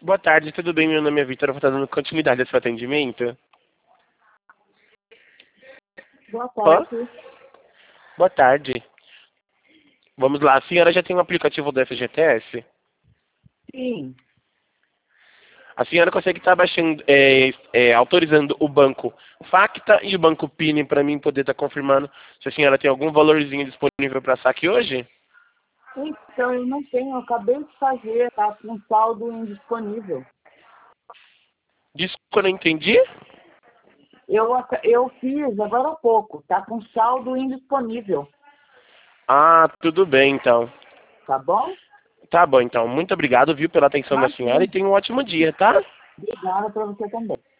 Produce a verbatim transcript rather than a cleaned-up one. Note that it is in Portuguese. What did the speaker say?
Boa tarde, tudo bem? Meu nome é Vitor, eu vou estar dando continuidade ao seu atendimento. Boa Ó, tarde. boa tarde. Vamos lá, a senhora já tem um aplicativo do F G T S? Sim, A senhora consegue estar baixando, é, é, autorizando o banco Facta e o banco Pini para mim poder estar confirmando se a senhora tem algum valorzinho disponível para saque hoje? então eu não tenho, eu acabei de fazer, tá com saldo indisponível. Desculpa, eu não entendi? Eu, aca- eu fiz agora há pouco, tá com saldo indisponível, Ah, tudo bem então. tá bom? Tá bom então, muito obrigado, viu, pela atenção da senhora Imagina. e tenha um ótimo dia, tá? Obrigada para você também.